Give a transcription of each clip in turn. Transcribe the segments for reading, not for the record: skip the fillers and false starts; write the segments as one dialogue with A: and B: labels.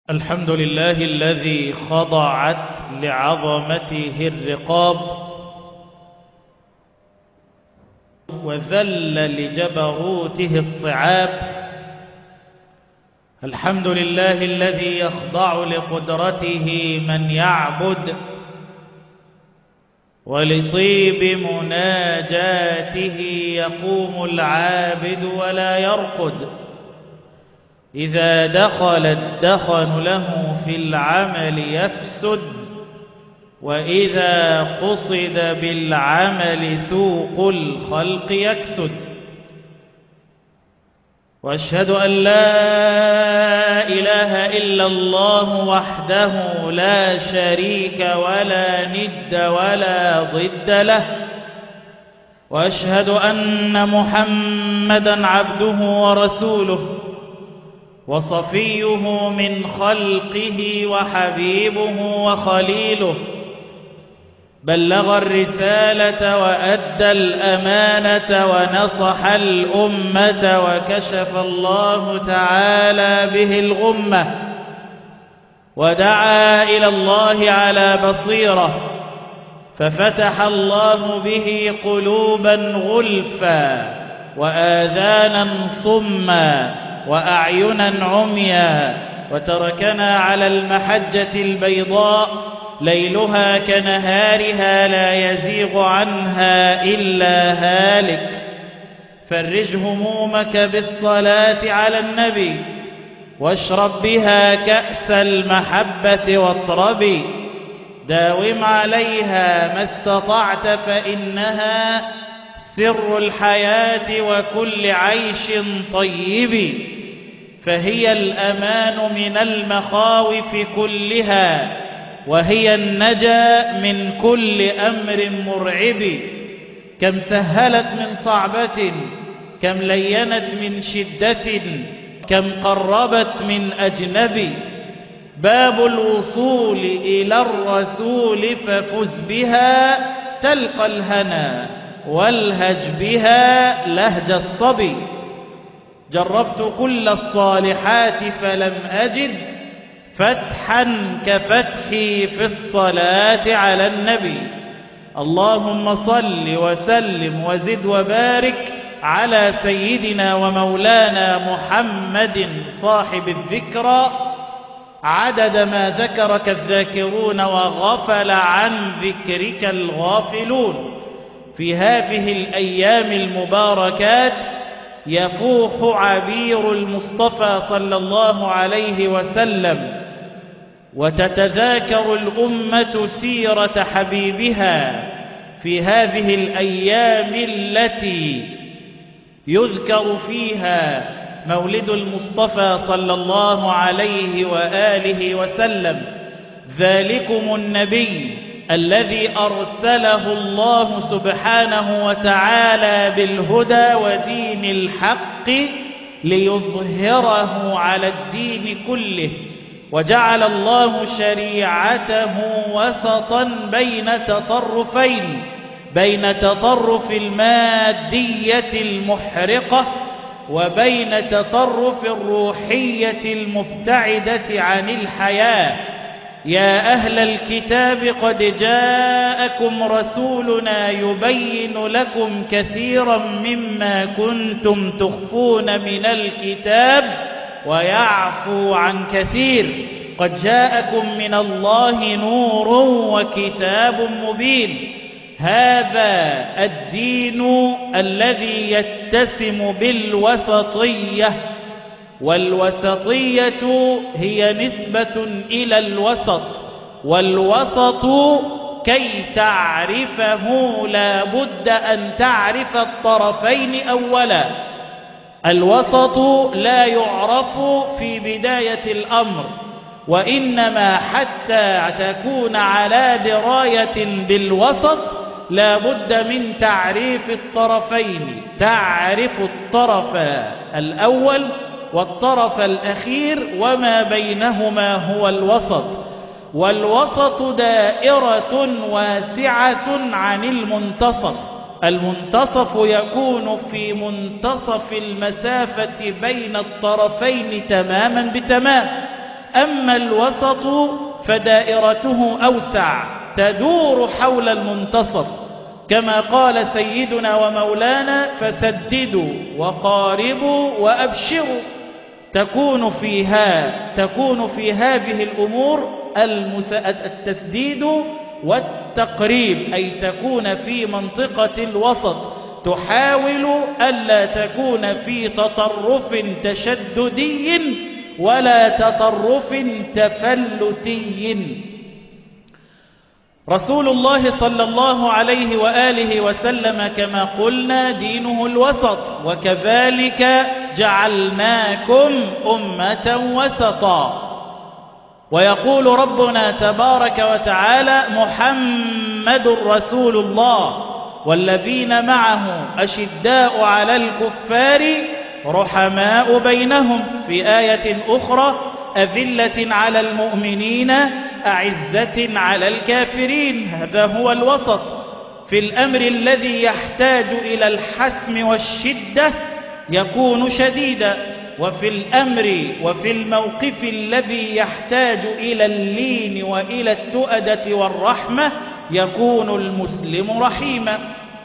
A: الحمد لله الذي خضعت لعظمته الرقاب وذل لجبروته الصعاب. الحمد لله الذي يخضع لقدرته من يعبد ولطيب مناجاته يقوم العابد ولا يرقد. إذا دخل الدخن له في العمل يفسد، وإذا قصد بالعمل سوق الخلق يكسد. وأشهد أن لا إله إلا الله وحده لا شريك ولا ند ولا ضد له، وأشهد أن محمدًا عبده ورسوله وصفيه من خلقه وحبيبه وخليله. بلغ الرسالة وأدى الأمانة ونصح الأمة، وكشف الله تعالى به الغمة، ودعا إلى الله على بصيرة، ففتح الله به قلوبا غلفا وآذانا صما وأعينا عميا، وتركنا على المحجة البيضاء ليلها كنهارها لا يزيغ عنها إلا هالك. فرج همومك بالصلاة على النبي، واشرب بها كأس المحبة واطرب، داوم عليها ما استطعت فإنها سر الحياة وكل عيش طيب. فهي الأمان من المخاوف كلها، وهي النجا من كل أمر مرعب. كم سهلت من صعبة، كم لينت من شدة، كم قربت من أجنب. باب الوصول إلى الرسول ففز بها تلقى الهنا، والهج بها لهج الصبي. جربت كل الصالحات فلم أجد فتحا كفتحي في الصلاة على النبي. اللهم صل وسلم وزد وبارك على سيدنا ومولانا محمد صاحب الذكرى عدد ما ذكرك الذاكرون وغفل عن ذكرك الغافلون. في هذه الأيام المباركات يفوح عبير المصطفى صلى الله عليه وسلم، وتتذاكر الأمة سيرة حبيبها في هذه الأيام التي يذكر فيها مولد المصطفى صلى الله عليه وآله وسلم. ذلكم النبي الذي أرسله الله سبحانه وتعالى بالهدى ودين الحق ليظهره على الدين كله، وجعل الله شريعته وسطا بين تطرفين، بين تطرف المادية المحرقة وبين تطرف الروحية المبتعدة عن الحياة. يا أهل الكتاب قد جاءكم رسولنا يبين لكم كثيرا مما كنتم تخفون من الكتاب ويعفو عن كثير. قد جاءكم من الله نور وكتاب مبين. هذا الدين الذي يتسم بالوسطية، والوسطية هي نسبة إلى الوسط، والوسط كي تعرفه لا بد أن تعرف الطرفين أولا. الوسط لا يعرف في بداية الأمر، وإنما حتى تكون على دراية بالوسط لا بد من تعريف الطرفين. تعرف الطرف الأول والطرف الأخير وما بينهما هو الوسط. والوسط دائرة واسعة عن المنتصف. المنتصف يكون في منتصف المسافة بين الطرفين تماما بتمام. أما الوسط فدائرته أوسع تدور حول المنتصف، كما قال سيدنا ومولانا: فسددوا وقاربوا وأبشروا. تكون في هذه الأمور التسديد والتقريب، أي تكون في منطقة الوسط، تحاول ألا تكون في تطرف تشددي ولا تطرف تفلتي. رسول الله صلى الله عليه وآله وسلم كما قلنا دينه الوسط، وكذلك جعلناكم أمة وسطا. ويقول ربنا تبارك وتعالى: محمد رسول الله والذين معه أشداء على الكفار رحماء بينهم. في آية أخرى: أذلة على المؤمنين أعزة على الكافرين. هذا هو الوسط. في الأمر الذي يحتاج إلى الحسم والشدة يكون شديدا، وفي الأمر وفي الموقف الذي يحتاج إلى اللين وإلى التؤدة والرحمة يكون المسلم رحيما.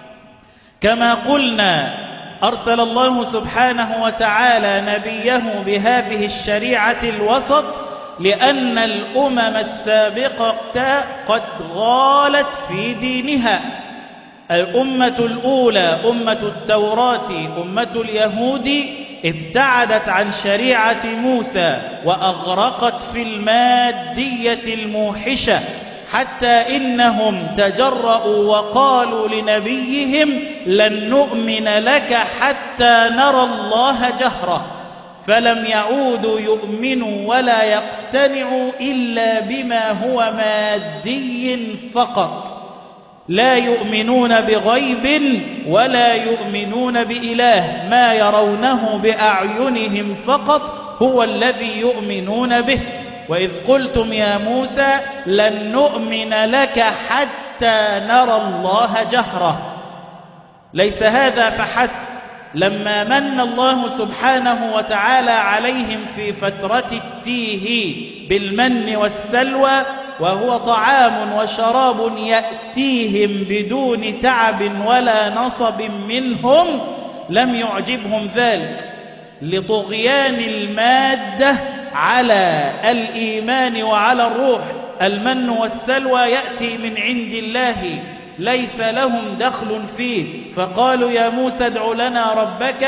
A: كما قلنا أرسل الله سبحانه وتعالى نبيه بهذه الشريعة الوسط لأن الأمم السابقة قد غالت في دينها. الأمة الأولى أمة التوراة أمة اليهود ابتعدت عن شريعة موسى وأغرقت في المادية الموحشة، حتى إنهم تجرؤوا وقالوا لنبيهم: لن نؤمن لك حتى نرى الله جهرة. فلم يعودوا يؤمنوا ولا يقتنعوا إلا بما هو مادي فقط، لا يؤمنون بغيب ولا يؤمنون بإله، ما يرونه بأعينهم فقط هو الذي يؤمنون به. وإذ قلتم يا موسى لن نؤمن لك حتى نرى الله جهرة. ليس هذا فحسب، لما من الله سبحانه وتعالى عليهم في فترة التيه بالمن والسلوى، وهو طعام وشراب يأتيهم بدون تعب ولا نصب منهم، لم يعجبهم ذلك لطغيان المادة على الإيمان وعلى الروح. المن والسلوى يأتي من عند الله، ليس لهم دخل فيه. فقالوا يا موسى ادع لنا ربك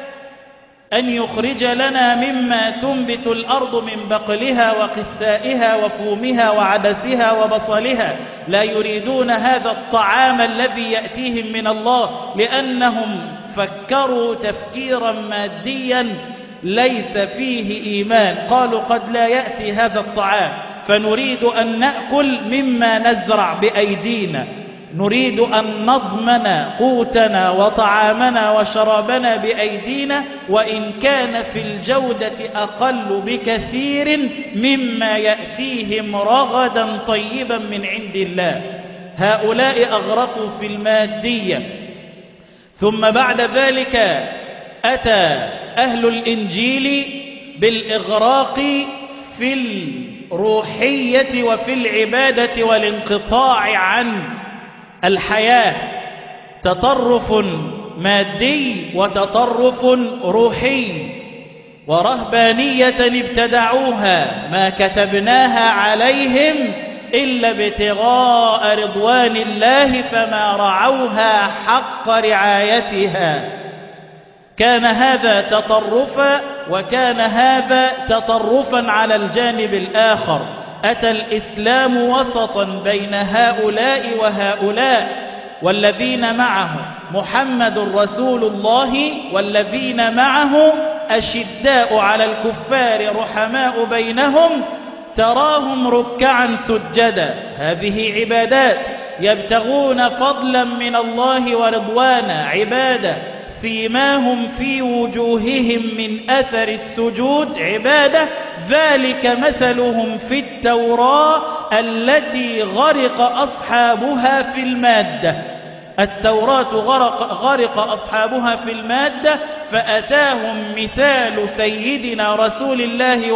A: أن يخرج لنا مما تنبت الأرض من بقلها وقثائها وفومها وعدسها وبصلها. لا يريدون هذا الطعام الذي يأتيهم من الله، لأنهم فكروا تفكيرا ماديا ليس فيه إيمان. قالوا قد لا يأتي هذا الطعام، فنريد أن نأكل مما نزرع بأيدينا، نريد أن نضمن قوتنا وطعامنا وشرابنا بأيدينا، وإن كان في الجودة أقل بكثير مما يأتيهم رغدا طيبا من عند الله. هؤلاء أغرقوا في المادية. ثم بعد ذلك أتى أهل الإنجيل بالإغراق في الروحية وفي العبادة والانقطاع عن الحياة، تطرف مادي وتطرف روحي. ورهبانية ابتدعوها ما كتبناها عليهم إلا ابتغاء رضوان الله فما رعوها حق رعايتها. كان هذا تطرفا، وكان هذا تطرفا على الجانب الآخر. أتى الإسلام وسطا بين هؤلاء وهؤلاء، والذين معه محمد رسول الله والذين معه أشداء على الكفار رحماء بينهم، تراهم ركعا سجدا. هذه عبادات يبتغون فضلا من الله ورضوانا، عبادة سيماهم في وجوههم من أثر السجود، عبادة. ذلك مثلهم في التوراة التي غرق أصحابها في المادة. التوراة غرق أصحابها في المادة، فأتاهم مثال سيدنا رسول الله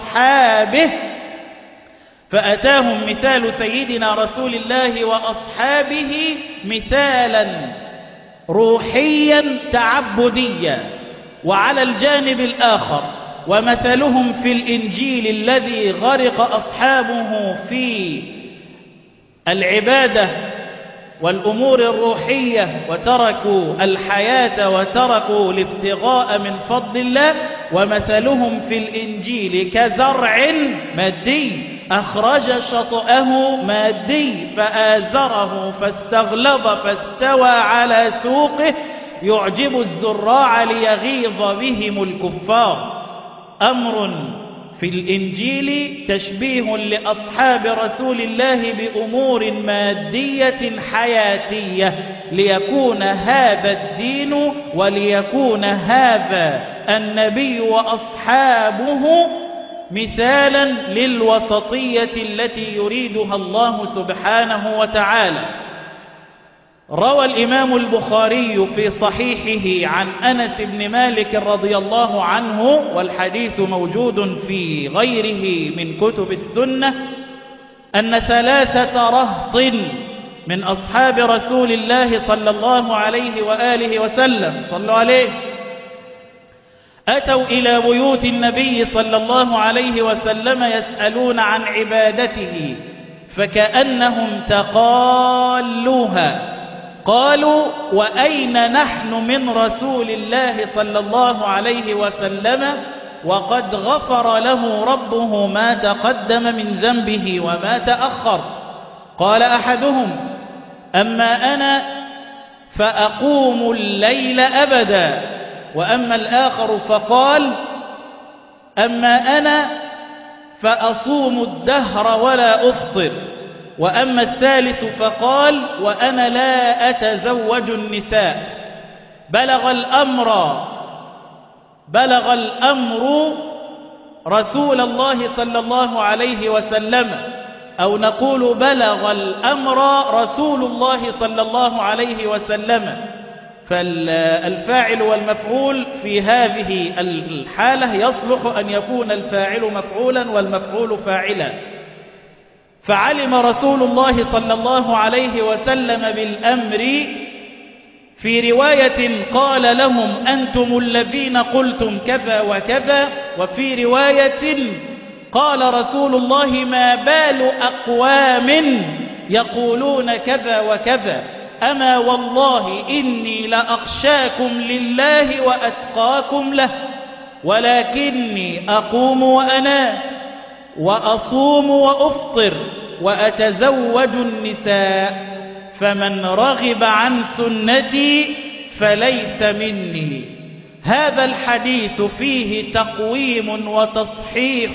A: وأصحابه مثالا روحيا تعبديا. وعلى الجانب الآخر ومثلهم في الإنجيل الذي غرق أصحابه في العبادة والأمور الروحية وتركوا الحياة وتركوا الابتغاء من فضل الله، ومثلهم في الإنجيل كزرع مادي أخرج شطأه مادي فآزره فاستغلظ فاستوى على سوقه يعجب الزراع ليغيظ بهم الكفار. أمر في الإنجيل تشبيه لأصحاب رسول الله بأمور مادية حياتية، ليكون هذا الدين وليكون هذا النبي وأصحابه مثالا للوسطية التي يريدها الله سبحانه وتعالى. روى الإمام البخاري في صحيحه عن أنس بن مالك رضي الله عنه، والحديث موجود في غيره من كتب السنة، أن 3 رهط من أصحاب رسول الله صلى الله عليه وآله وسلم صلوا عليه أتوا إلى بيوت النبي صلى الله عليه وسلم يسألون عن عبادته فكأنهم تقالوها. قالوا: وأين نحن من رسول الله صلى الله عليه وسلم وقد غفر له ربه ما تقدم من ذنبه وما تأخر؟ قال أحدهم: أما أنا فأقوم الليل أبدا. وأما الآخر فقال: أما أنا فأصوم الدهر ولا أفطر. وأما الثالث فقال: وأنا لا أتزوج النساء. بلغ الأمر رسول الله صلى الله عليه وسلم، أو نقول بلغ الأمر رسول الله صلى الله عليه وسلم. فالفاعل والمفعول في هذه الحالة يصلح أن يكون الفاعل مفعولا والمفعول فاعلا. فعلم رسول الله صلى الله عليه وسلم بالأمر. في رواية قال لهم: أنتم الذين قلتم كذا وكذا. وفي رواية قال رسول الله: ما بال أقوام يقولون كذا وكذا، أما والله إني لأخشاكم لله وأتقاكم له، ولكني أقوم وأنام وأصوم وأفطر وأتزوج النساء، فمن رغب عن سنتي فليس مني. هذا الحديث فيه تقويم وتصحيح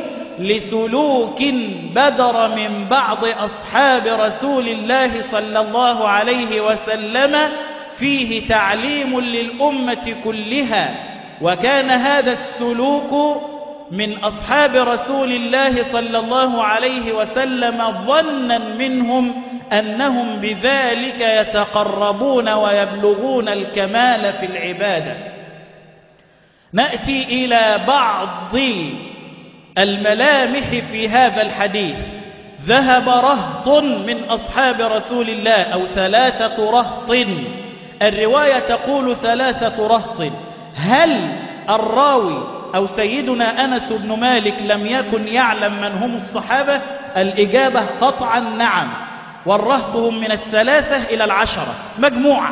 A: لسلوك بدر من بعض أصحاب رسول الله صلى الله عليه وسلم، فيه تعليم للأمة كلها. وكان هذا السلوك من أصحاب رسول الله صلى الله عليه وسلم ظنا منهم أنهم بذلك يتقربون ويبلغون الكمال في العبادة. نأتي إلى بعض الملامح في هذا الحديث. ذهب رهط من أصحاب رسول الله، أو 3 رهط. الرواية تقول 3 رهط. هل الراوي أو سيدنا أنس بن مالك لم يكن يعلم من هم الصحابة؟ الإجابة قطعا نعم. والرهط هم من 3 إلى 10 مجموعة،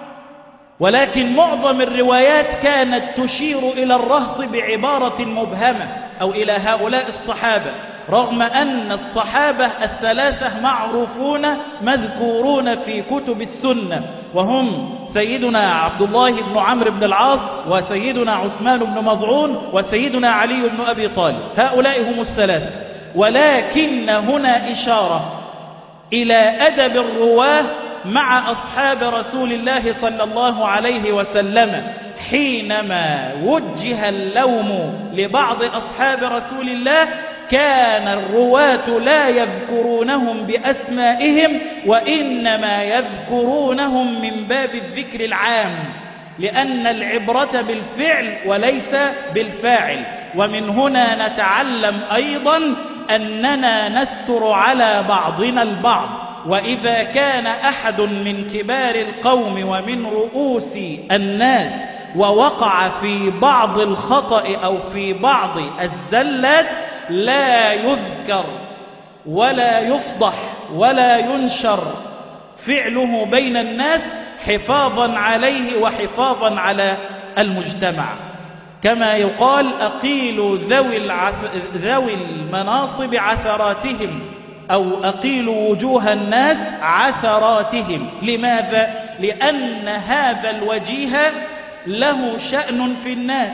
A: ولكن معظم الروايات كانت تشير إلى الرهط بعبارة مبهمة أو إلى هؤلاء الصحابة، رغم أن الصحابة 3 معروفون مذكورون في كتب السنة، وهم سيدنا عبد الله بن عمرو بن العاص، وسيدنا عثمان بن مظعون، وسيدنا علي بن أبي طالب. هؤلاء هم 3. ولكن هنا إشارة إلى أدب الرواه مع أصحاب رسول الله صلى الله عليه وسلم. حينما وجه اللوم لبعض أصحاب رسول الله كان الرواة لا يذكرونهم بأسمائهم وإنما يذكرونهم من باب الذكر العام، لأن العبرة بالفعل وليس بالفاعل. ومن هنا نتعلم أيضا أننا نستر على بعضنا البعض، وإذا كان أحد من كبار القوم ومن رؤوس الناس ووقع في بعض الخطأ أو في بعض الزلات لا يذكر ولا يفضح ولا ينشر فعله بين الناس حفاظا عليه وحفاظا على المجتمع. كما يقال أقيلوا ذوي المناصب عثراتهم، أو أقيلوا وجوه الناس عثراتهم. لماذا؟ لأن هذا الوجيه له شأن في الناس،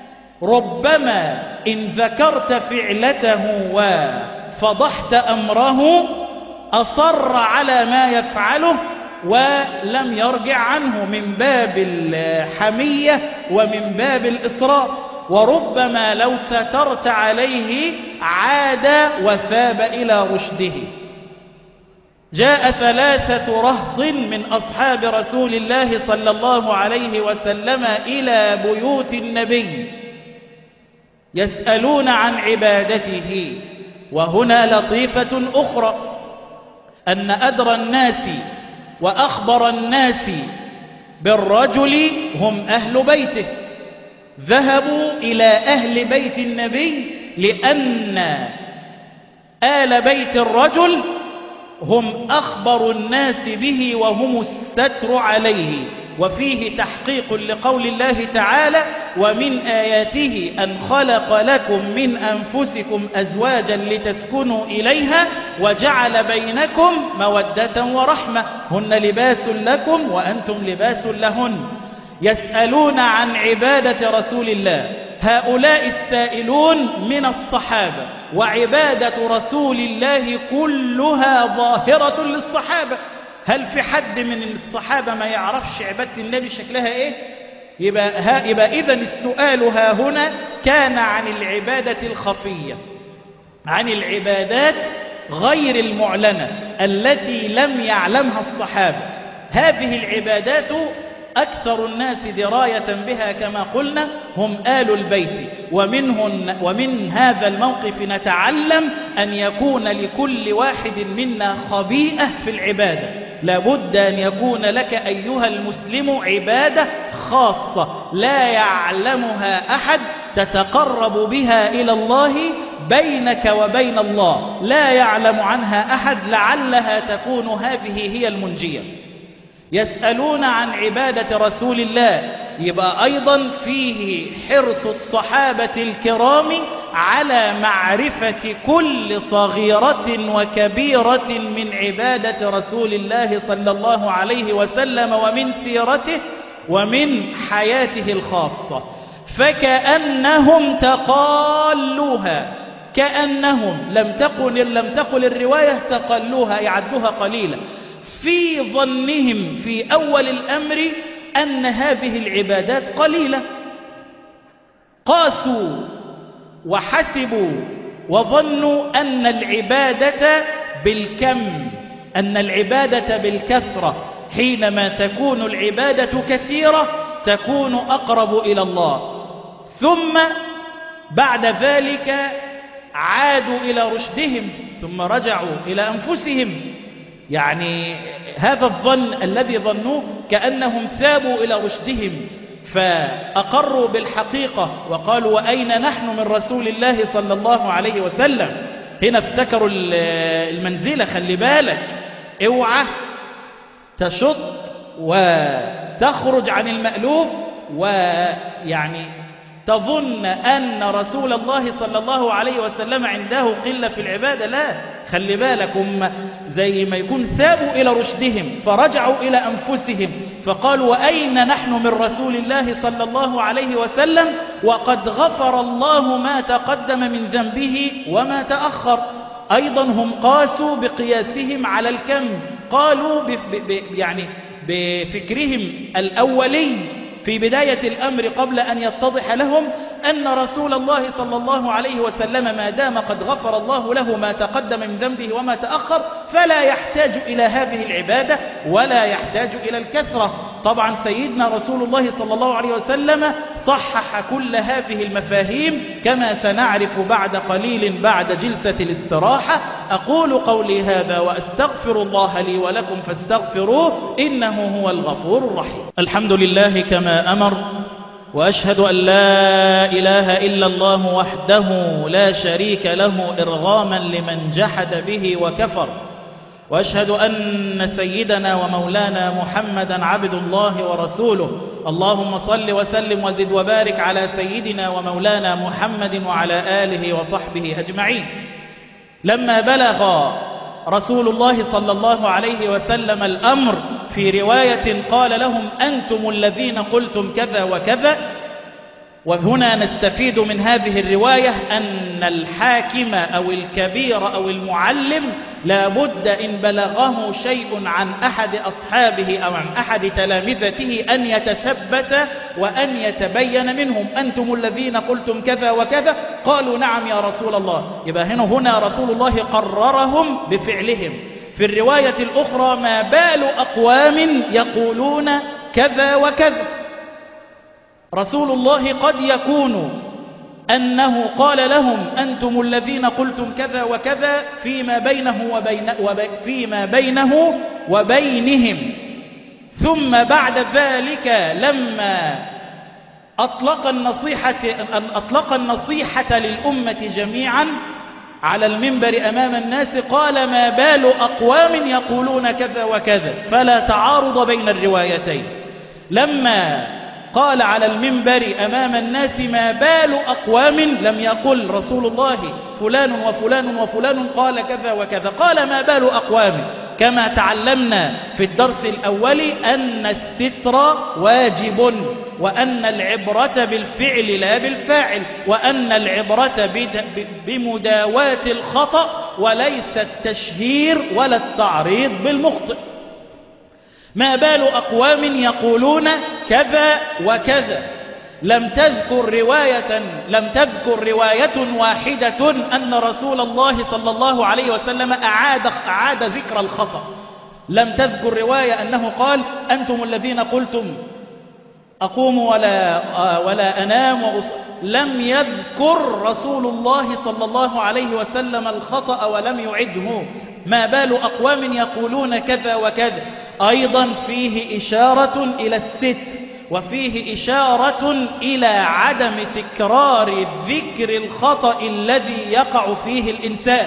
A: ربما إن ذكرت فعلته وفضحت أمره أصر على ما يفعله ولم يرجع عنه من باب الحمية ومن باب الإصرار، وربما لو سترت عليه عاد وثاب إلى رشده. جاء 3 رهط من أصحاب رسول الله صلى الله عليه وسلم إلى بيوت النبي يسألون عن عبادته. وهنا لطيفة أخرى، أن أدرى الناس وأخبر الناس بالرجل هم أهل بيته، ذهبوا إلى أهل بيت النبي لأن آل بيت الرجل هم أخبر الناس به وهم الستر عليه. وفيه تحقيق لقول الله تعالى: ومن آياته أن خلق لكم من أنفسكم أزواجا لتسكنوا إليها وجعل بينكم مودة ورحمة، هن لباس لكم وأنتم لباس لهن. يسألون عن عبادة رسول الله، هؤلاء السائلون من الصحابة، وعبادة رسول الله كلها ظاهرة للصحابة. هل في حد من الصحابة ما يعرفش عبادة النبي شكلها ايه؟ يبقى إذن السؤال ها هنا كان عن العبادة الخفية، عن العبادات غير المعلنة التي لم يعلمها الصحابة. هذه العبادات أكثر الناس دراية بها كما قلنا هم آل البيت، ومن هذا الموقف نتعلم أن يكون لكل واحد منا خبيئة في العبادة. لابد أن يكون لك أيها المسلم عبادة خاصة لا يعلمها أحد تتقرب بها إلى الله بينك وبين الله، لا يعلم عنها أحد، لعلها تكون هذه هي المنجية. يسألون عن عبادة رسول الله، يبقى أيضا فيه حرص الصحابة الكرام على معرفة كل صغيرة وكبيرة من عبادة رسول الله صلى الله عليه وسلم ومن سيرته ومن حياته الخاصة. فكأنهم تقالوها، كأنهم لم تقل الرواية تقلوها، يعدوها قليلا، في ظنهم في أول الأمر أن هذه العبادات قليلة. قاسوا وحسبوا وظنوا أن العبادة بالكم، أن العبادة بالكثرة. حينما تكون العبادة كثيرة تكون أقرب إلى الله. ثم بعد ذلك عادوا إلى رشدهم ثم رجعوا إلى أنفسهم. يعني هذا الظن الذي ظنوه كأنهم ثابوا إلى رشدهم فأقروا بالحقيقة وقالوا: وأين نحن من رسول الله صلى الله عليه وسلم؟ هنا افتكروا المنزلة. خلي بالك، اوعى تشط وتخرج عن المألوف ويعني تظن أن رسول الله صلى الله عليه وسلم عنده قلة في العبادة. لا، خلي بالك، هم زي ما يكون ثابوا إلى رشدهم فرجعوا إلى أنفسهم فقالوا: وأين نحن من رسول الله صلى الله عليه وسلم وقد غفر الله ما تقدم من ذنبه وما تأخر. أيضا هم قاسوا بقياسهم على الكم، قالوا يعني بفكرهم الأولي في بداية الأمر قبل أن يتضح لهم أن رسول الله صلى الله عليه وسلم ما دام قد غفر الله له ما تقدم من ذنبه وما تأخر فلا يحتاج إلى هذه العبادة ولا يحتاج إلى الكثرة. طبعا سيدنا رسول الله صلى الله عليه وسلم صحح كل هذه المفاهيم كما سنعرف بعد قليل بعد جلسة الاستراحة. أقول قولي هذا وأستغفر الله لي ولكم فاستغفروه إنه هو الغفور الرحيم. الحمد لله كما أمر، وأشهد أن لا إله إلا الله وحده لا شريك له إرغاما لمن جحد به وكفر، وأشهد أن سيدنا ومولانا محمدا عبد الله ورسوله. اللهم صل وسلم وزد وبارك على سيدنا ومولانا محمد وعلى آله وصحبه أجمعين. لما بلغ رسول الله صلى الله عليه وسلم الأمر في رواية قال لهم أنتم الذين قلتم كذا وكذا. وهنا نستفيد من هذه الرواية أن الحاكم أو الكبير أو المعلم لابد إن بلغه شيء عن أحد أصحابه أو عن أحد تلامذته أن يتثبت وأن يتبين منهم أنتم الذين قلتم كذا وكذا. قالوا نعم يا رسول الله. يبقى هنا رسول الله قررهم بفعلهم. في الرواية الأخرى ما بال أقوام يقولون كذا وكذا. رسول الله قد يكون أنه قال لهم أنتم الذين قلتم كذا وكذا فيما بينه وبينهم، ثم بعد ذلك لما أطلق النصيحة للأمة جميعا على المنبر أمام الناس قال ما بال أقوام يقولون كذا وكذا، فلا تعارض بين الروايتين. لما قال على المنبر أمام الناس ما بال أقوام لم يقل رسول الله فلان وفلان وفلان قال كذا وكذا، قال ما بال أقوام، كما تعلمنا في الدرس الأول أن الستر واجب، وأن العبرة بالفعل لا بالفاعل، وأن العبرة بمداواة الخطأ وليس التشهير ولا التعريض بالمخطئ. ما بال أقوام يقولون كذا وكذا. لم تذكر رواية واحدة أن رسول الله صلى الله عليه وسلم أعاد ذكر الخطأ. لم تذكر رواية أنه قال أنتم الذين قلتم أقوم ولا أنام لم يذكر رسول الله صلى الله عليه وسلم الخطأ ولم يعده. ما بال أقوام يقولون كذا وكذا أيضا فيه إشارة إلى الستر، وفيه إشارة إلى عدم تكرار ذكر الخطأ الذي يقع فيه الإنسان.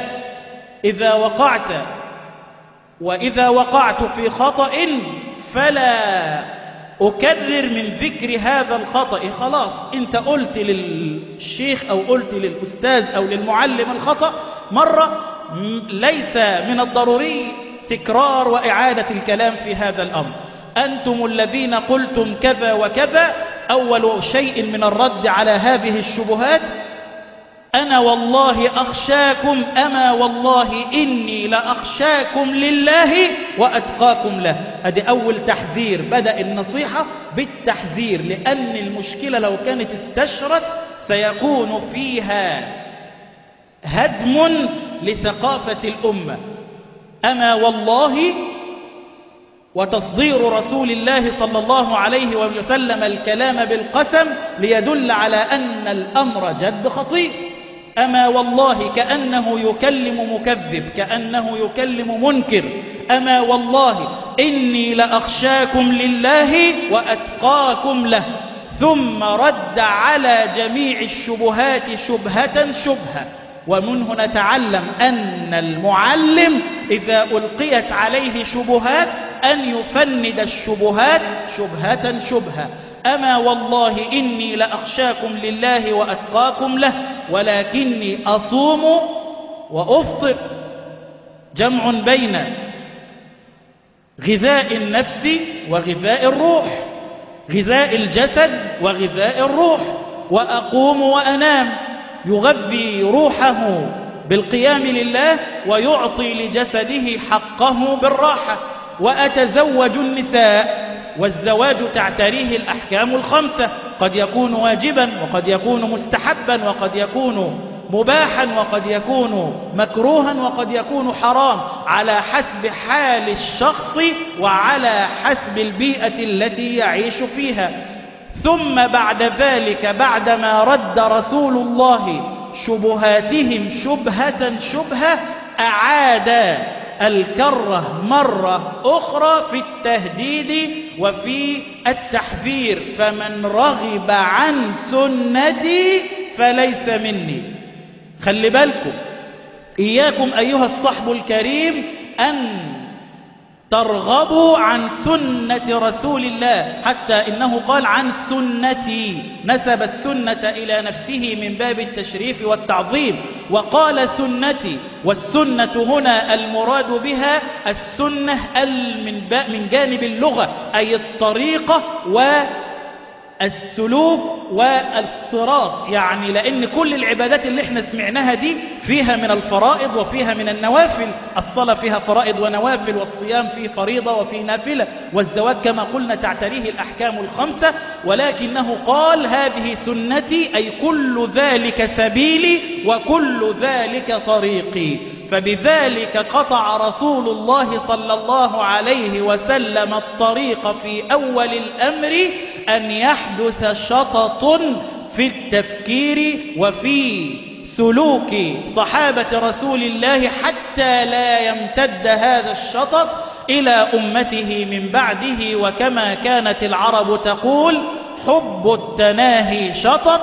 A: إذا وقعت في خطأ فلا أكرر من ذكر هذا الخطأ. خلاص أنت قلت للشيخ أو قلت للأستاذ أو للمعلم الخطأ مرة، ليس من الضروري تكرار وإعادة الكلام في هذا الأمر. أنتم الذين قلتم كذا وكذا. أول شيء من الرد على هذه الشبهات أنا والله أخشاكم، أما والله إني لأخشاكم لله وأتقاكم له. هذه أول تحذير، بدأ النصيحة بالتحذير، لأن المشكلة لو كانت استشرت سيكون فيها هدم لثقافة الأمة. أما والله وتصدير رسول الله صلى الله عليه وسلم الكلام بالقسم ليدل على أن الأمر جد خطير. أما والله كأنه يكلم مكذب، كأنه يكلم منكر. أما والله إني لأخشاكم لله وأتقاكم له. ثم رد على جميع الشبهات شبهة. ومنه نتعلم أن المعلم إذا ألقيت عليه شبهات أن يفند الشبهات شبهة. أما والله إني لأخشاكم لله وأتقاكم له ولكني أصوم وأفطر. جمع بين غذاء النفس وغذاء الروح، غذاء الجسد وغذاء الروح. وأقوم وأنام، يغذي روحه بالقيام لله ويعطي لجسده حقه بالراحة. وأتزوج النساء، والزواج تعتريه الأحكام الخمسة. قد يكون واجبا وقد يكون مستحبا وقد يكون مباحا وقد يكون مكروها وقد يكون حرام، على حسب حال الشخص وعلى حسب البيئة التي يعيش فيها. ثم بعد ذلك بعدما رد رسول الله شبهاتهم شبهة أعاد الكرة مرة أخرى في التهديد وفي التحذير: فمن رغب عن سنتي فليس مني. خلي بالكم، إياكم أيها الصحب الكريم أن ترغبوا عن سنة رسول الله، حتى إنه قال عن سنتي، نسب السنة إلى نفسه من باب التشريف والتعظيم، وقال سنتي. والسنة هنا المراد بها السنة من جانب اللغة، أي الطريقة والسلوك والصراط، يعني لأن كل العبادات اللي احنا سمعناها دي فيها من الفرائض وفيها من النوافل. الصلاة فيها فرائض ونوافل، والصيام فيه فريضة وفيه نافلة، والزواج كما قلنا تعتريه الأحكام الخمسة. ولكنه قال هذه سنتي، أي كل ذلك سبيلي وكل ذلك طريقي. فبذلك قطع رسول الله صلى الله عليه وسلم الطريق في أول الأمر أن يحدث شطط في التفكير وفي سلوك صحابة رسول الله، حتى لا يمتد هذا الشطط إلى أمته من بعده. وكما كانت العرب تقول: حب التناهي شطط،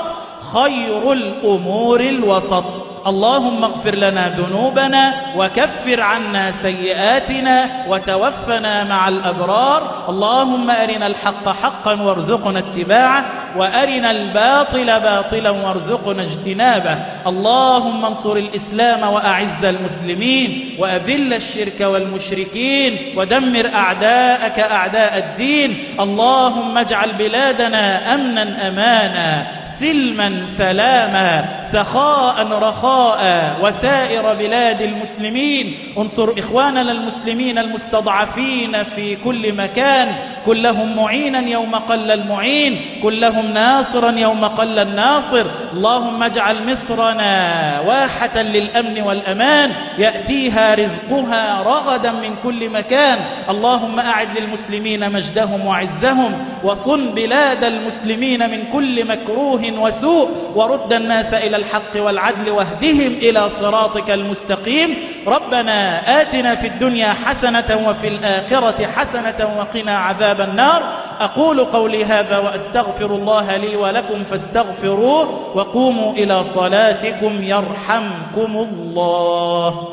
A: خير الأمور الوسط. اللهم اغفر لنا ذنوبنا وكفر عنا سيئاتنا وتوفنا مع الأبرار. اللهم أرنا الحق حقا وارزقنا اتباعه، وأرنا الباطل باطلا وارزقنا اجتنابه. اللهم انصر الإسلام وأعز المسلمين، وأذل الشرك والمشركين، ودمر أعداءك أعداء الدين. اللهم اجعل بلادنا أمنا أمانا، سلما سلاما، سخاء رخاء، وسائر بلاد المسلمين. انصر إخواننا المسلمين المستضعفين في كل مكان، كلهم معينا يوم قل المعين، كلهم ناصرا يوم قل الناصر. اللهم اجعل مصرنا واحة للأمن والأمان، يأتيها رزقها رغدا من كل مكان. اللهم أعد للمسلمين مجدهم وعزهم، وصن بلاد المسلمين من كل مكروه وسوء، ورد الناس إلى الحق والعدل، واهدهم إلى صراطك المستقيم. ربنا آتنا في الدنيا حسنة وفي الآخرة حسنة وقنا عذاب النار. أقول قولي هذا وأستغفر الله لي ولكم فاستغفروه، وقوموا إلى صلاتكم يرحمكم الله.